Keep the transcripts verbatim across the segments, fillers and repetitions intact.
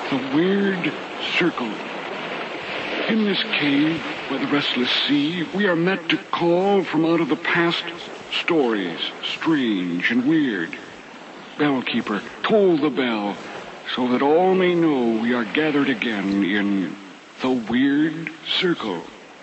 The Weird Circle. In this cave by the restless sea, we are met to call from out of the past stories, strange and weird. Bellkeeper, toll the bell, so that all may know we are gathered again in the Weird Circle.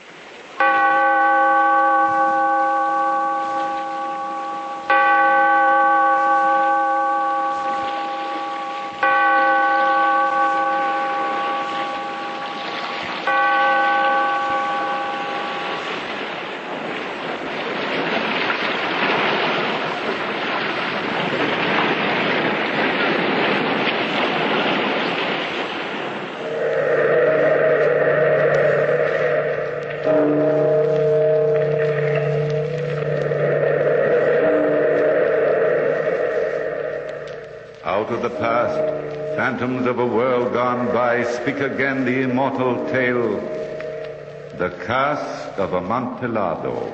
Out of the past, phantoms of a world gone by, speak again the immortal tale, the Cask of Amontillado.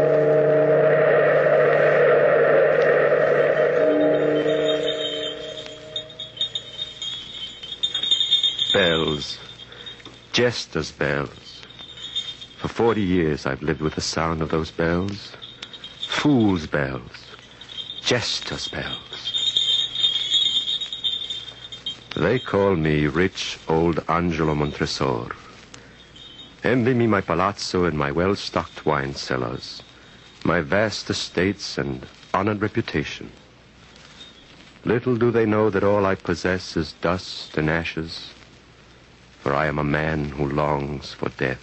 Bells. Jester's bells. For forty years I've lived with the sound of those bells. Fool's bells. Jester's bells. They call me rich old Angelo Montresor. Envy me my palazzo and my well-stocked wine cellars, my vast estates and honored reputation. Little do they know that all I possess is dust and ashes, for I am a man who longs for death.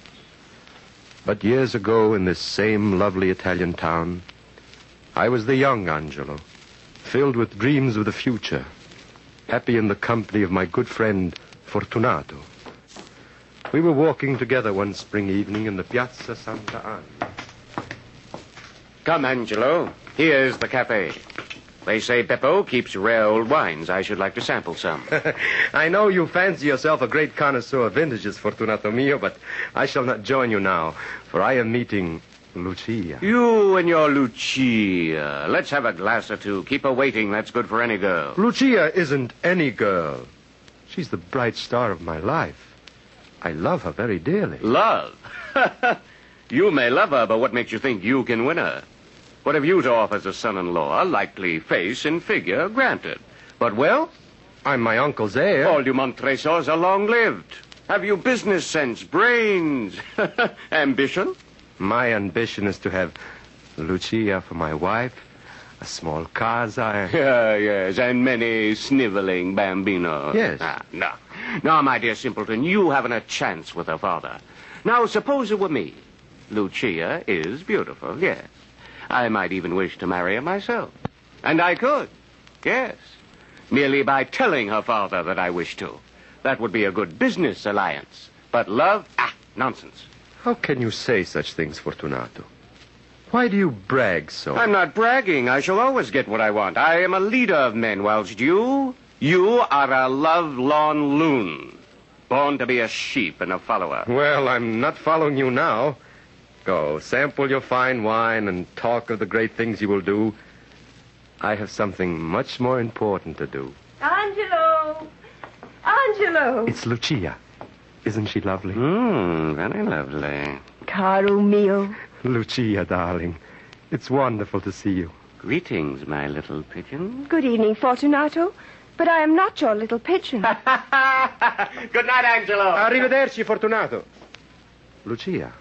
But years ago, in this same lovely Italian town, I was the young Angelo, filled with dreams of the future, happy in the company of my good friend Fortunato. We were walking together one spring evening in the Piazza Santa Anna. Come, Angelo. Here's the cafe. They say Beppo keeps rare old wines. I should like to sample some. I know you fancy yourself a great connoisseur of vintages, Fortunato mio, but I shall not join you now, for I am meeting Lucia. You and your Lucia. Let's have a glass or two. Keep her waiting. That's good for any girl. Lucia isn't any girl. She's the bright star of my life. I love her very dearly. Love? You may love her, but what makes you think you can win her? What have you to offer as a son-in-law? Likely face and figure, granted. But wealth? I'm my uncle's heir. All you Montresors are long-lived. Have you business sense, brains, ambition? My ambition is to have Lucia for my wife, a small casa. Yeah, yes, and many sniveling bambinos. Yes. Ah, no. No, my dear simpleton, you haven't a chance with her father. Now, suppose it were me. Lucia is beautiful, yes. I might even wish to marry her myself. And I could, yes. Merely by telling her father that I wish to. That would be a good business alliance. But love, ah, nonsense. How can you say such things, Fortunato? Why do you brag so? I'm not bragging. I shall always get what I want. I am a leader of men, whilst you, you are a love-lorn loon. Born to be a sheep and a follower. Well, I'm not following you now. Go, sample your fine wine and talk of the great things you will do. I have something much more important to do. Angelo! Angelo! It's Lucia. Isn't she lovely? Hmm, very lovely. Caro mio. Lucia, darling. It's wonderful to see you. Greetings, my little pigeon. Good evening, Fortunato. But I am not your little pigeon. Good night, Angelo. Arrivederci, Fortunato. Lucia.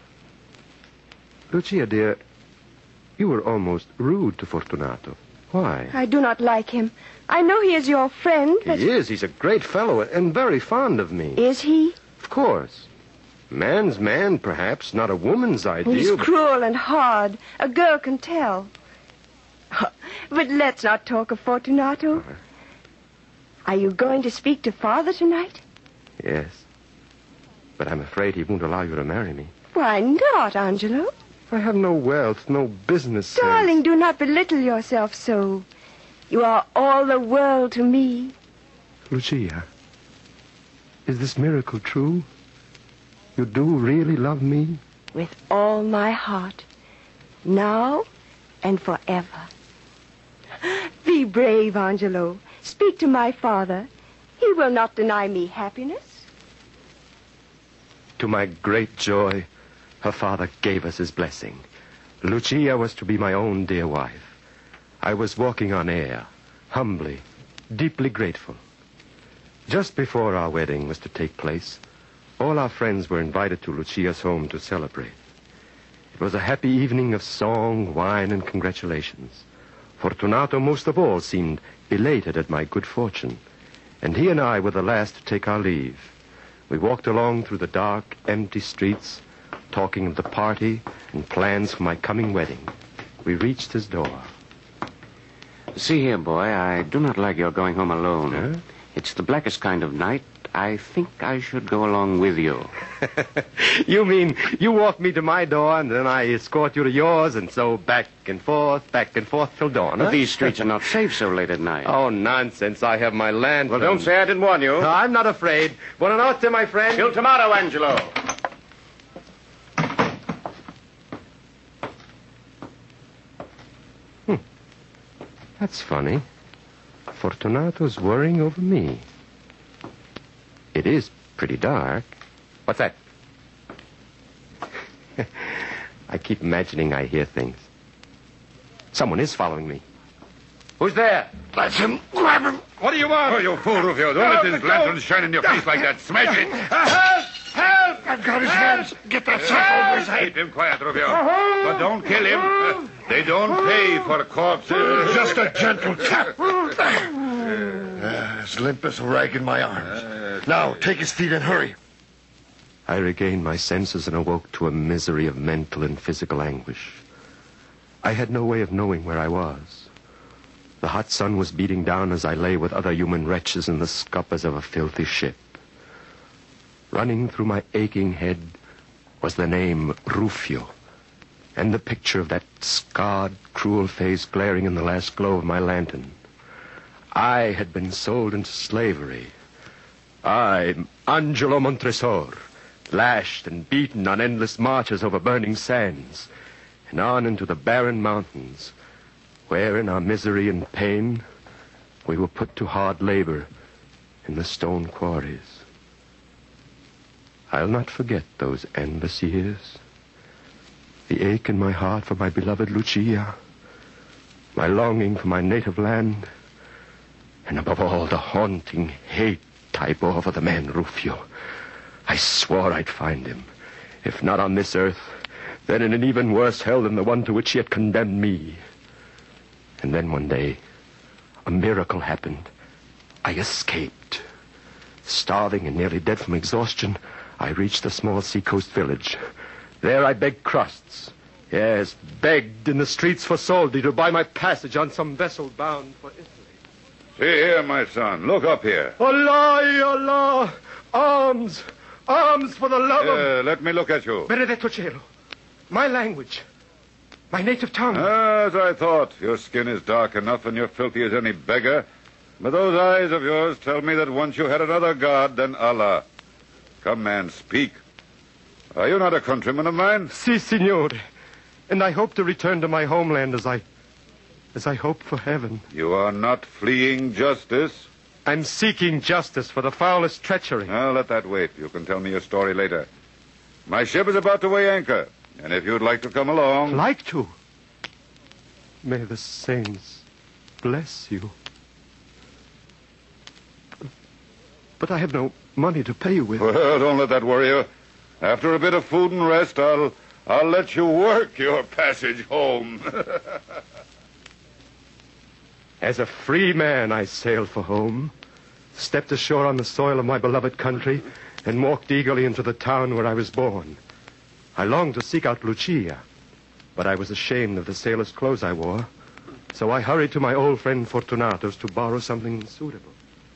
Lucia, dear, you were almost rude to Fortunato. Why? I do not like him. I know he is your friend, but... He is. He's a great fellow and very fond of me. Is he? Of course. Man's man, perhaps, not a woman's ideal. He's but... cruel and hard. A girl can tell. But let's not talk of Fortunato. Uh-huh. Are you going to speak to Father tonight? Yes. But I'm afraid he won't allow you to marry me. Why not, Angelo? I have no wealth, no business sense. Darling, do not belittle yourself so. You are all the world to me. Lucia, is this miracle true? You do really love me? With all my heart. Now and forever. Be brave, Angelo. Speak to my father. He He will not deny me happiness. To my great joy, her father gave us his blessing. Lucia was to be my own dear wife. I was walking on air, humbly, deeply grateful. Just before our wedding was to take place, all our friends were invited to Lucia's home to celebrate. It was a happy evening of song, wine, and congratulations. Fortunato, most of all, seemed elated at my good fortune, and he and I were the last to take our leave. We walked along through the dark, empty streets, talking of the party and plans for my coming wedding. We reached his door. See here, boy, I do not like your going home alone. Huh? It's the blackest kind of night. I think I should go along with you. You mean you walk me to my door and then I escort you to yours and so back and forth, back and forth till dawn, huh? But these streets are not safe so late at night. Oh, nonsense. I have my lantern. Well, don't say I didn't warn you. No, I'm not afraid. Buonanotte, my friend. Till tomorrow, Angelo. Hmm. That's funny. Fortunato's worrying over me. It is pretty dark. What's that? I keep imagining I hear things. Someone is following me. Who's there? That's him. Grab him. What do you want? Oh, you fool, Rufio. Don't let his lantern shine in your face like that. Smash it. Help! Help! I've got his hands. Get that sack over his head. Keep him quiet, Rufio. But don't kill him. Uh, they don't pay for corpses. Just a gentle tap. Uh, as limp as a rag in my arms. Now, take his feet and hurry. I regained my senses and awoke to a misery of mental and physical anguish. I had no way of knowing where I was. The hot sun was beating down as I lay with other human wretches in the scuppers of a filthy ship. Running through my aching head was the name Rufio, and the picture of that scarred, cruel face glaring in the last glow of my lantern. I had been sold into slavery. I, Angelo Montresor, lashed and beaten on endless marches over burning sands, and on into the barren mountains, where in our misery and pain we were put to hard labor in the stone quarries. I'll not forget those endless years, the ache in my heart for my beloved Lucia, my longing for my native land, and above all, the haunting hate I bore for the man Rufio. I swore I'd find him, if not on this earth, then in an even worse hell than the one to which he had condemned me. And then one day, a miracle happened. I escaped. Starving and nearly dead from exhaustion, I reached a small seacoast village. There I begged crusts. Yes, begged in the streets for soldi to buy my passage on some vessel bound for Italy. See here, my son. Look up here. Allah, Allah! Arms! Arms for the love of... Uh, let me look at you. Benedetto Cielo. My language. My native tongue. As I thought. Your skin is dark enough and you're filthy as any beggar. But those eyes of yours tell me that once you had another god than Allah. Come, man, speak. Are you not a countryman of mine? Si, signore. And I hope to return to my homeland as I... as I hope for heaven. You are not fleeing justice. I'm seeking justice for the foulest treachery. Well, let that wait. You can tell me your story later. My ship is about to weigh anchor. And if you'd like to come along... Like to? May the saints bless you. But I have no money to pay you with. Well, don't let that worry you. After a bit of food and rest, I'll... I'll let you work your passage home. As a free man, I sailed for home, stepped ashore on the soil of my beloved country, and walked eagerly into the town where I was born. I longed to seek out Lucia, but I was ashamed of the sailor's clothes I wore, so I hurried to my old friend Fortunato's to borrow something suitable.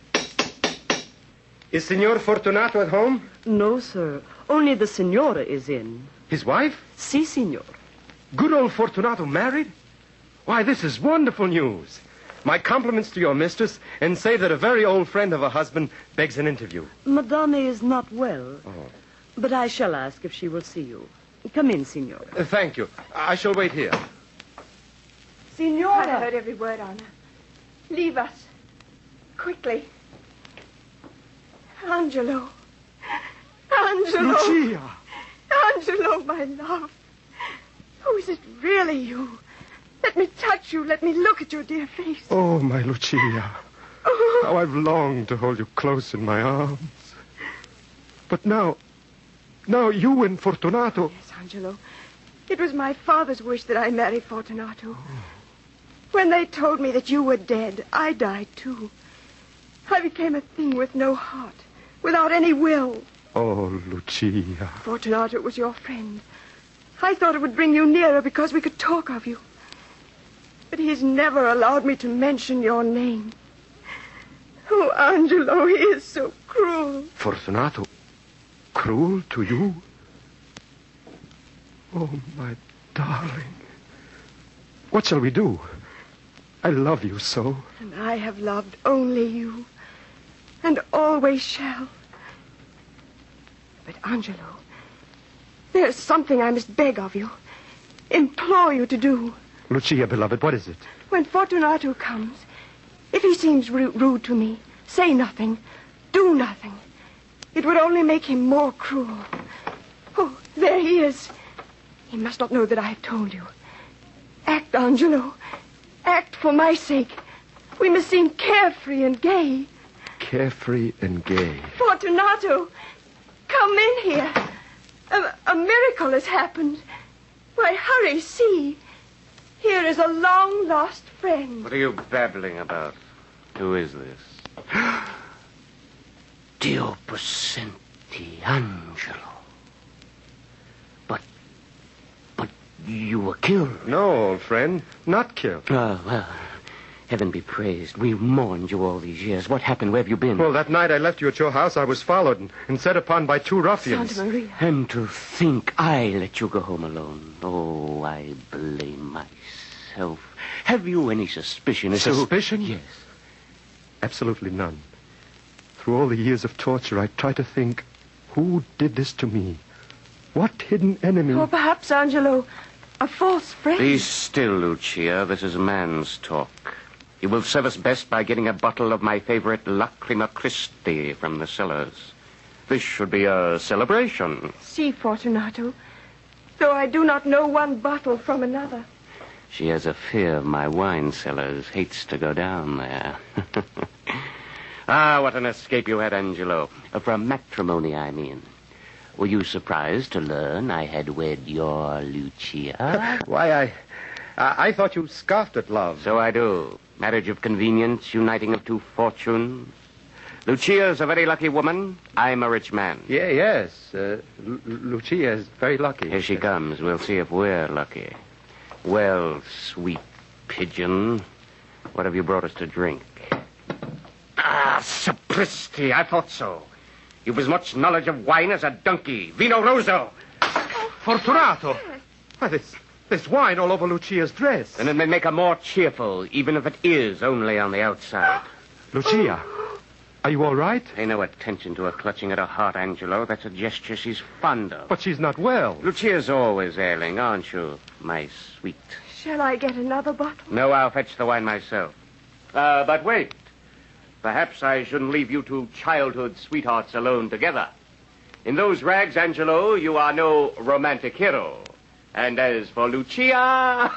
Is Signor Fortunato at home? No, sir. Only the Signora is in. His wife? Si, Signor. Good old Fortunato married? Why, this is wonderful news. My compliments to your mistress, and say that a very old friend of her husband begs an interview. Madame is not well. Oh. But I shall ask if she will see you. Come in, Signora. Uh, thank you. I shall wait here. Signora! I heard every word, Anna. Leave us. Quickly. Angelo. Angelo. Lucia! Angelo, my love. Oh, is it really you? Let me touch you. Let me look at your dear face. Oh, my Lucia. Oh. How I've longed to hold you close in my arms. But now, now you and Fortunato... Yes, Angelo. It was my father's wish that I marry Fortunato. When they told me that you were dead, I died too. I became a thing with no heart, without any will. Oh, Lucia. Fortunato was your friend. I thought it would bring you nearer because we could talk of you. But he's never allowed me to mention your name. Oh, Angelo, he is so cruel. Fortunato? Cruel to you? Oh, my darling. What shall we do? I love you so. And I have loved only you. And always shall. But, Angelo, there's something I must beg of you. Implore you to do. Lucia, beloved, what is it? When Fortunato comes, if he seems ru- rude to me, say nothing. Do nothing. It would only make him more cruel. Oh, there he is. He must not know that I have told you. Act, Angelo. Act for my sake. We must seem carefree and gay. Carefree and gay. Fortunato, come in here. A, a miracle has happened. Why, hurry, see. Here is a long-lost friend. What are you babbling about? Who is this? Dio Possenti, Angelo. But, but you were killed. No, old friend, not killed. Oh, well, heaven be praised. We mourned you all these years. What happened? Where have you been? Well, that night I left you at your house, I was followed and, and set upon by two ruffians. Santa Maria. And to think I let you go home alone. Oh, I blame myself. Have you any suspicion as to... Suspicion? Yes. Absolutely none. Through all the years of torture, I try to think, who did this to me? What hidden enemy? Or perhaps, Angelo, a false friend. Be still, Lucia. This is man's talk. You will serve us best by getting a bottle of my favorite Lacrima Christi from the cellars. This should be a celebration. See, Fortunato, though I do not know one bottle from another. She has a fear my wine cellars, hates to go down there. Ah, what an escape you had, Angelo. From matrimony, I mean. Were you surprised to learn I had wed your Lucia? Why, I, I... I thought you scoffed at love. So I do. Marriage of convenience, uniting of two fortunes. Lucia's a very lucky woman. I'm a rich man. Yeah, yes. Uh, L- Lucia is very lucky. Here she comes. We'll see if we're lucky. Well, sweet pigeon, what have you brought us to drink? Ah, sapristi, I thought so. You've as much knowledge of wine as a donkey. Vino Rosso. Fortunato! Why, there's, there's wine all over Lucia's dress. And it may make her more cheerful, even if it is only on the outside. Lucia, are you all right? Pay no attention to her clutching at her heart, Angelo. That's a gesture she's fond of. But she's not well. Lucia's always ailing, aren't you, my sweet? Shall I get another bottle? No, I'll fetch the wine myself. Uh, but wait. Perhaps I shouldn't leave you two childhood sweethearts alone together. In those rags, Angelo, you are no romantic hero. And as for Lucia...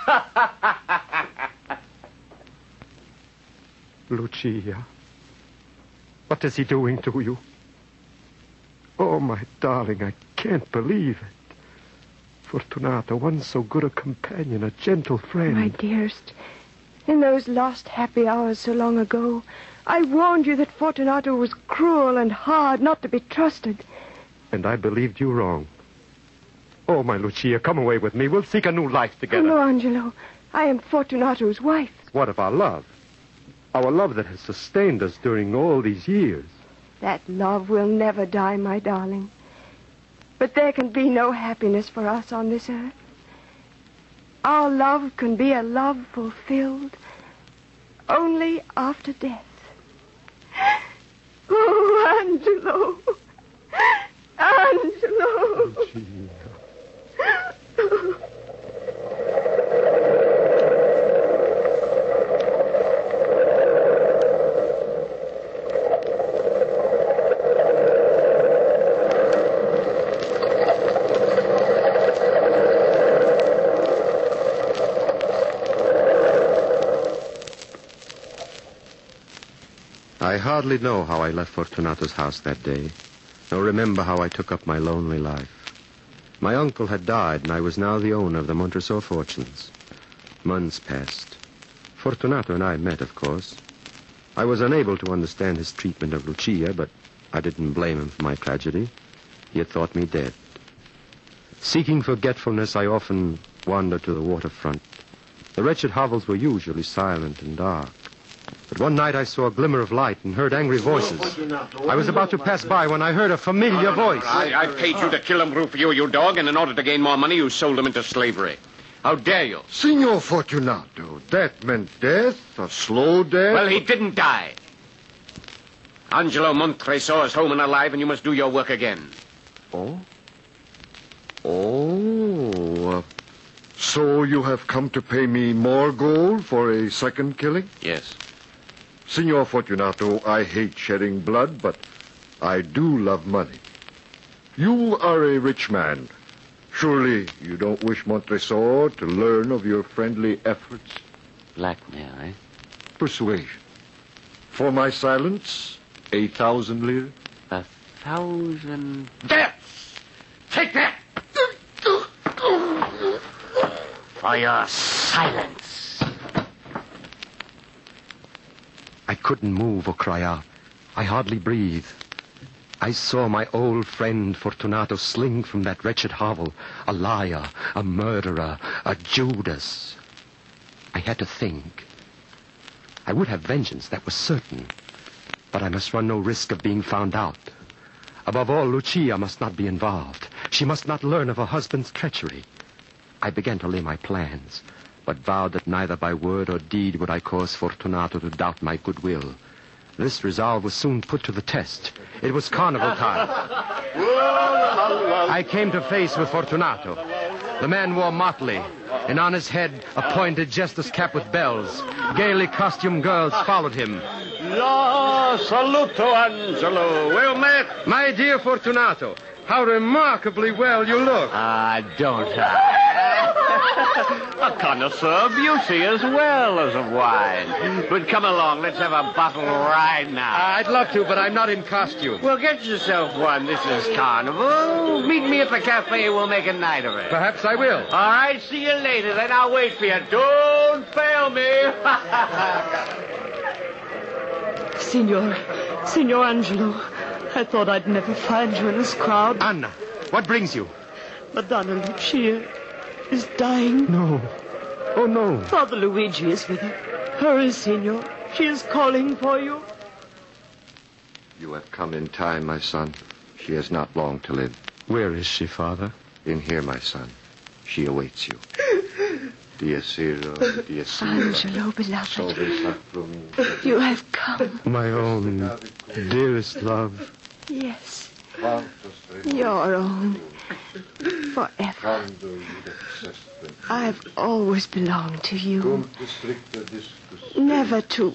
Lucia, what is he doing to you? Oh, my darling, I can't believe it. Fortunato, once so good a companion, a gentle friend. My dearest, in those lost happy hours so long ago, I warned you that Fortunato was cruel and hard, not to be trusted. And I believed you wrong. Oh, my Lucia, come away with me. We'll seek a new life Oh, together. no, Angelo. I am Fortunato's wife. What of our love? Our love that has sustained us during all these years. That love will never die, my darling. But there can be no happiness for us on this earth. Our love can be a love fulfilled only after death. Oh, Angelo. Angelo. I hardly know how I left Fortunato's house that day, nor remember how I took up my lonely life. My uncle had died, and I was now the owner of the Montresor fortunes. Months passed. Fortunato and I met, of course. I was unable to understand his treatment of Lucia, but I didn't blame him for my tragedy. He had thought me dead. Seeking forgetfulness, I often wandered to the waterfront. The wretched hovels were usually silent and dark. But one night I saw a glimmer of light and heard angry voices. I was about to pass by when I heard a familiar voice. I, I paid you to kill him, Rufio, you dog, and in order to gain more money, you sold him into slavery. How dare you? Signor Fortunato, that meant death, a slow death. Well, he didn't die. Angelo Montresor is home and alive, and you must do your work again. Oh? Oh, uh, so you have come to pay me more gold for a second killing? Yes. Signor Fortunato, I hate shedding blood, but I do love money. You are a rich man. Surely you don't wish Montresor to learn of your friendly efforts? Blackmail, eh? Persuasion. For my silence, a thousand lire? A thousand... There! Take that! For your silence. I couldn't move or cry out. I hardly breathed. I saw my old friend Fortunato sling from that wretched hovel, a liar, a murderer, a Judas. I had to think. I would have vengeance, that was certain. But I must run no risk of being found out. Above all, Lucia must not be involved. She must not learn of her husband's treachery. I began to lay my plans, but vowed that neither by word or deed would I cause Fortunato to doubt my goodwill. This resolve was soon put to the test. It was carnival time. I came to face with Fortunato. The man wore motley, and on his head a pointed jester's cap with bells. Gaily costumed girls followed him. La saluto, Angelo. Well met. My dear Fortunato, how remarkably well you look. Ah, don't I? A connoisseur of beauty as well as of wine. But come along, let's have a bottle right now. I'd love to, but I'm not in costume. Well, get yourself one. This is carnival. Meet me at the cafe. We'll make a night of it. Perhaps I will. All right, see you later. Then I'll wait for you. Don't fail me. Signor, Signor Angelo, I thought I'd never find you in this crowd. Anna, what brings you? Madonna Lucia is dying. No. Oh, no. Father Luigi is with her. Hurry, Signor. She is calling for you. You have come in time, my son. She has not long to live. Where is she, Father? In here, my son. She awaits you. Dia Ciro, dia Ciro. Angelo, beloved, you have come. My own dearest love. Yes, your own. Forever. I've always belonged to you. Never to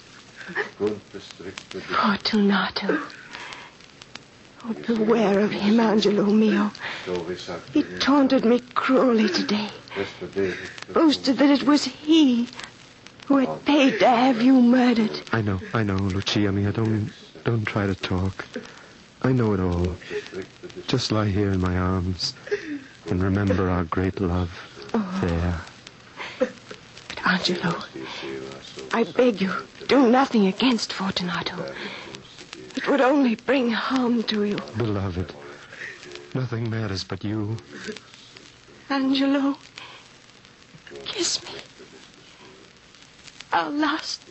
Fortunato. Oh, beware of him, Angelo mio. He taunted me cruelly today. Boasted that it was he who had paid to have you murdered. I know, I know, Lucia mia. Don't, don't try to talk. I know it all. Just lie here in my arms and remember our great love. Oh. There. But, Angelo, I beg you, do nothing against Fortunato. It would only bring harm to you. Beloved, nothing matters but you. Angelo, kiss me. Our last.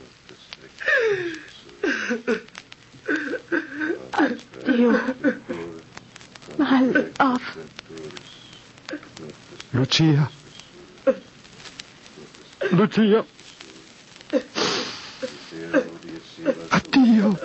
Addio, my love. Lucia. Lucia. Addio.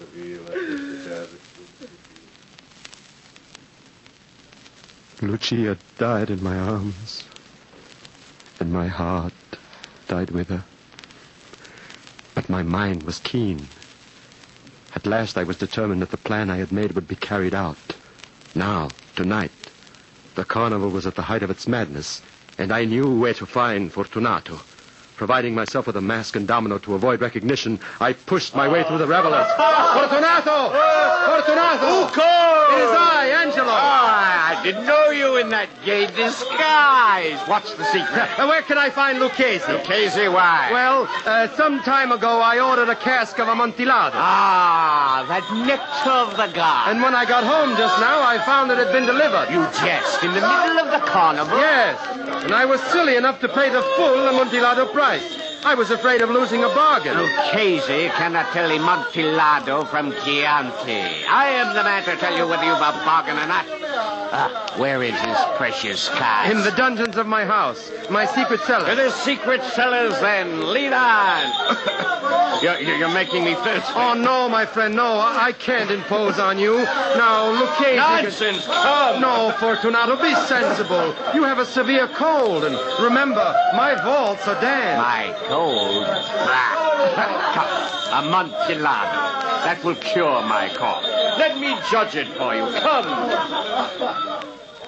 Lucia died in my arms, and my heart died with her. But my mind was keen. At last I was determined that the plan I had made would be carried out. Now, tonight, the carnival was at the height of its madness, and I knew where to find Fortunato. Providing myself with a mask and domino to avoid recognition, I pushed my way through the revelers. Fortunato! Fortunato! Who called? It is I, Angelo. Ah, I didn't know you in that gay disguise. What's the secret? Uh, where can I find Lucchese? Lucchese, why? Well, uh, some time ago I ordered a cask of Amontillado. Ah, that nectar of the gods. And when I got home just now, I found it had been delivered. You jest. In the middle of the carnival? Yes. And I was silly enough to pay the full Amontillado price. I was afraid of losing a bargain. Lucchese cannot tell Amontillado from Chianti. I am the man to tell you whether you've a bargain or not. Ah, where is this precious cask? In the dungeons of my house. My secret cellar. To the secret cellars, then. Lead on. you're, you're making me thirsty. Oh, no, my friend, no. I can't impose on you. Now, Lucchese... Nonsense, come. No, Fortunato, be sensible. You have a severe cold, and remember, my vaults are damp. My cold? Come, Amontillado. That will cure my cough. Let me judge it for you. Come.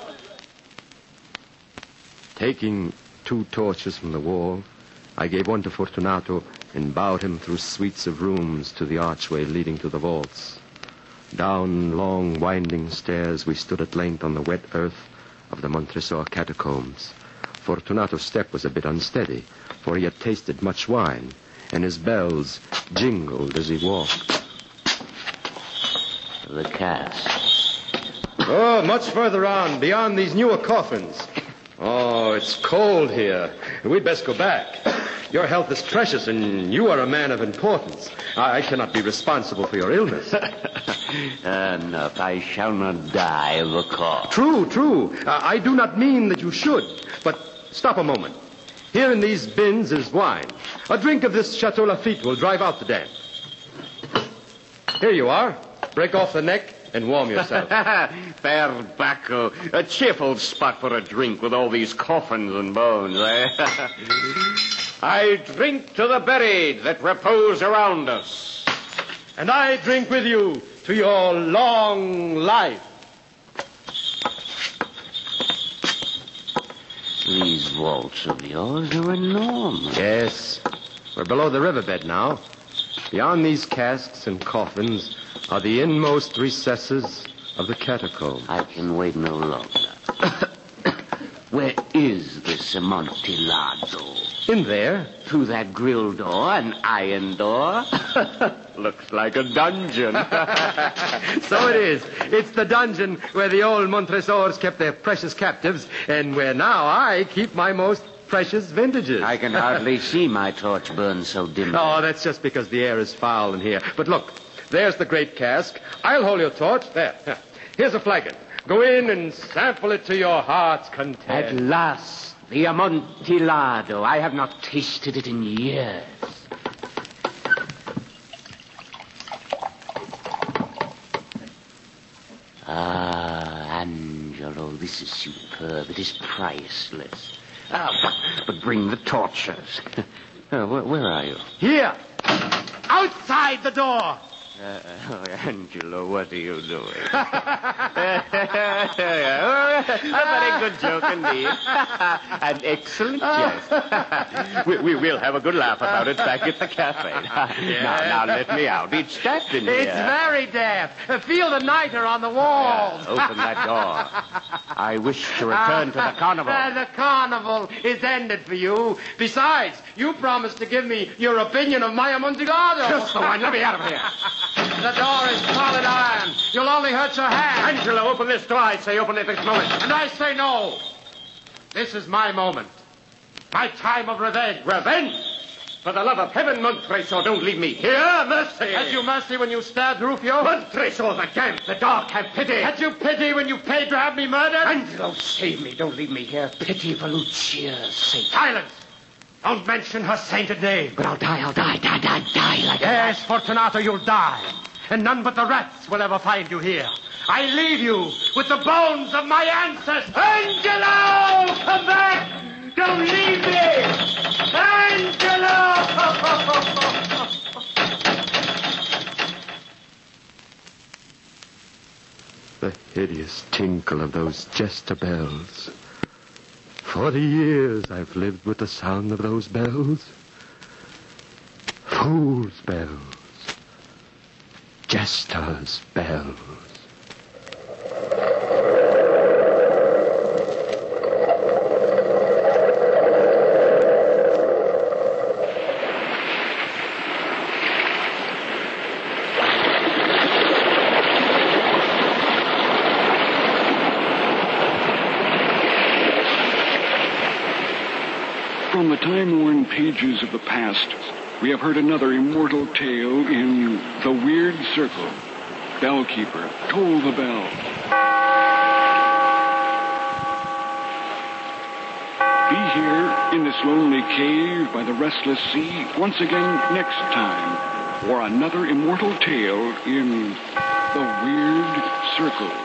Taking two torches from the wall, I gave one to Fortunato and bowed him through suites of rooms to the archway leading to the vaults. Down long, winding stairs, we stood at length on the wet earth of the Montresor catacombs. Fortunato's step was a bit unsteady, for he had tasted much wine, and his bells jingled as he walked. The cask. Oh, much further on, beyond these newer coffins. Oh, it's cold here. We'd best go back. Your health is precious, and you are a man of importance. I cannot be responsible for your illness. Enough. I shall not die of a cough. True, true. Uh, I do not mean that you should. But stop a moment. Here in these bins is wine. A drink of this Chateau Lafite will drive out the damp. Here you are. Break off the neck and warm yourself. Fair Bacco. A cheerful spot for a drink with all these coffins and bones, eh? I drink to the buried that repose around us. And I drink with you to your long life. These vaults of yours are enormous. Yes. We're below the riverbed now. Beyond these casks and coffins are the inmost recesses of the catacomb. I can wait no longer. Where is this Amontillado? In there. Through that grill door, an iron door? Looks like a dungeon. So it is. It's the dungeon where the old Montresors kept their precious captives, and where now I keep my most precious vintages. I can hardly see my torch burn so dimly. Oh, that's just because the air is foul in here. But look, there's the great cask. I'll hold your torch. There. Here's a flagon. Go in and sample it to your heart's content. At last, the Amontillado. I have not tasted it in years. Ah, Angelo, this is superb. It is priceless. Ah, but, but bring the torches. uh, where, where are you? Here. Outside the door. Uh, oh, Angelo, what are you doing? A very good joke indeed. An excellent jest. we, we will have a good laugh about it back at the cafe. Now, now, let me out. It's damp in here. It's very damp. Feel the niter on the walls. Yeah, open that door. I wish to return to the carnival. Uh, the carnival is ended for you. Besides, you promised to give me your opinion of my Amontillado. Just the one. Let me out of here. The door is solid iron. You'll only hurt your hand. Angelo, open this door. I say open it this moment. And I say no. This is my moment. My time of revenge. Revenge? For the love of heaven, Montresor, don't leave me here. Mercy. Had you mercy when you stabbed Rufio? Montresor, the damp, the dark, have pity. Had you pity when you paid to have me murdered? Angelo, save me. Don't leave me here. Pity for Lucia's sake. Silence. Don't mention her sainted name. But I'll die, I'll die, die, die, die like Yes, Fortunato, you'll die. And none but the rats will ever find you here. I leave you with the bones of my ancestors. Angelo! Come back! Don't leave me! Angelo! The hideous tinkle of those jester bells. Forty years I've lived with the sound of those bells. Fool's bells. Jester's bells. From the time-worn pages of the past, we have heard another immortal tale in The Weird Circle. Bellkeeper, toll the bell. Be here in this lonely cave by the restless sea once again next time for another immortal tale in The Weird Circle.